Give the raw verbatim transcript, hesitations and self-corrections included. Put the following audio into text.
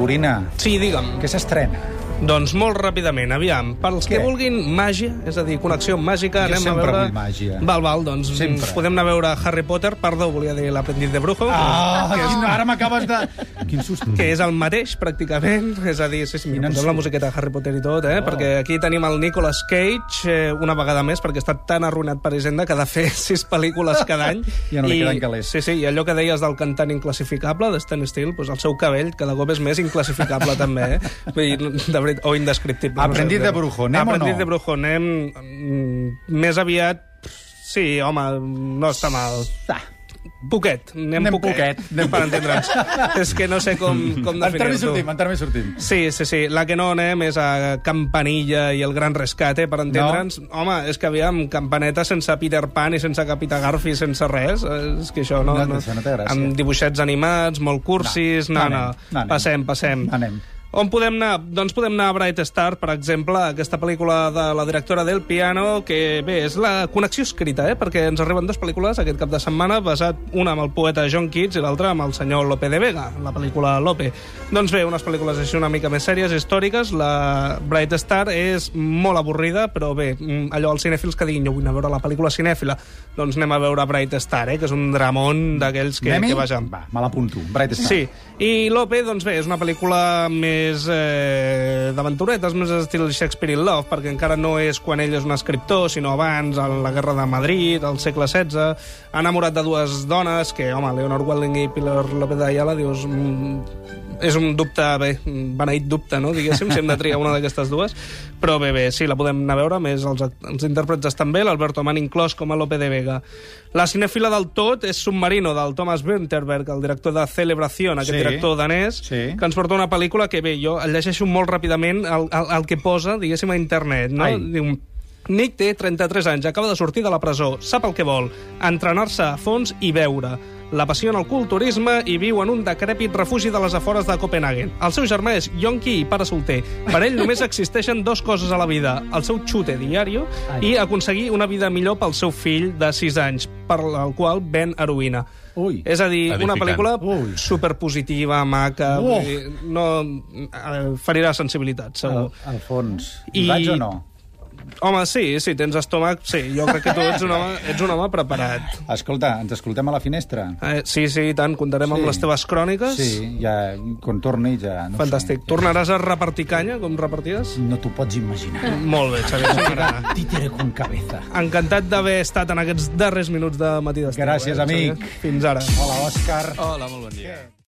Gorina. Sí, digue'm. Què s'estrena? Doncs molt ràpidament, aviam. Pels Què? que vulguin màgia, és a dir, connexió màgica, Jo anem a sempre veure... vull màgia. Val, val, doncs Sempre. podem anar a veure Harry Potter, perdó, volia dir l'aprendiz de brujo, Ah, que, és, quin, ara m'acabes de... Quin susto. que és el mateix, pràcticament. És a dir, sí, sí, Quin posem ensurt. la musiqueta de Harry Potter i tot, eh? Oh. Perquè aquí tenim el Nicolas Cage, eh, una vegada més, perquè està tan arruïnat per Hisenda que ha de fer sis pel·lícules cada any. Ja no li queden calés. Sí, sí, i allò que deies del cantant inclassificable, de Stan Steele, doncs el seu cabell cada cop és més inclassificable també, eh? Vull dir, de veritat, o indescriptible. Aprendiz no sé, de brujo, anem o no? Aprendiz de brujo, anem mm, més aviat... Sí, home, no està mal. Ah, Poquet, anem, Anem poquet, poquet, anem per entendre'ns. És que no sé com, com Entrant i definir-ho. sortim, entrant i sortim. Sí, sí, sí. La que no anem és a Campanilla i el Gran Rescate, per entendre'ns. No. Home, és que aviam, Campaneta sense Peter Pan i sense Capità Garfi, sense res. És que això no... No, això no té gràcia. Amb dibuixets animats, molt cursis... No, no, no, no. no anem. Passem, passem. Anem. On podem anar? Doncs podem anar a Bright Star, per exemple, aquesta pel·lícula de la directora del piano, que bé, és la connexió escrita, eh? Perquè ens arriben dues pel·lícules aquest cap de setmana, basat una amb el poeta John Keats i l'altra amb el senyor Lope de Vega, la pel·lícula Lope. Doncs bé, unes pel·lícules així una mica més sèries, històriques. La Bright Star és molt avorrida, però bé, allò, els cinèfils que diguin jo vull anar a veure la pel·lícula cinèfila, doncs anem a veure Bright Star, eh? Que és un dramón d'aquells que, que vagin. Va, me l'apunto. Bright Star. Sí, i Lope, doncs bé, és una pel·lícula més eh, d'aventuretes, més estil Shakespeare in Love, perquè encara no és quan ell és un escriptor, sinó abans, a la Guerra de Madrid, al segle setze, ha enamorat de dues dones, que, home, Leonor Welling i Pilar López de Ayala, dius... Mm, és un dubte, bé, beneït dubte, no?, diguéssim, si hem de triar una d'aquestes dues, però bé, bé, sí, la podem anar a veure, més els, els intèrprets estan bé, l'Alberto Mann inclòs com a Lope de Vega. La cinèfila del tot és Submarino, del Thomas Vinterberg, el director de Celebración, aquest Sí, director danès, sí. que ens porta una pel·lícula que, bé, jo el llegeixo molt ràpidament el, el, el que posa, diguéssim, a internet, no? Ai. Diu, Nick té trenta-tres anys, acaba de sortir de la presó, sap el que vol, entrenar-se a fons i beure. L'apassiona el culturisme i viu en un decrèpit refugi de les afores de Copenhagen. El seu germà és yonqui i pare solter. Per ell només existeixen dues coses a la vida, el seu xute diario i aconseguir una vida millor pel seu fill de sis anys, per al qual ven heroïna. Ui. És a dir, una Edificant. pel·lícula Ui. superpositiva, maca, Oh. vull dir, no, eh, ferirà sensibilitat, segur. Al, al fons. I- I... Vaig o no? Home, sí, sí, tens estómac, sí, jo crec que tu ets un home, ets un home preparat. Escolta, ens escoltem a la finestra? Eh, sí, sí, i tant, comptarem Sí. amb les teves cròniques. Sí, ja, quan torni ja... No ho Fantàstic. sé. Tornaràs a repartir canya, com reparties? No t'ho pots imaginar. Molt bé, Xavier. això m'agrada. Títere con cabeza. Encantat d'haver estat en aquests darrers minuts de Matí d'Estiu. Gràcies, eh, Xavier? amic. Fins ara. Hola, Òscar. Hola, molt bon dia.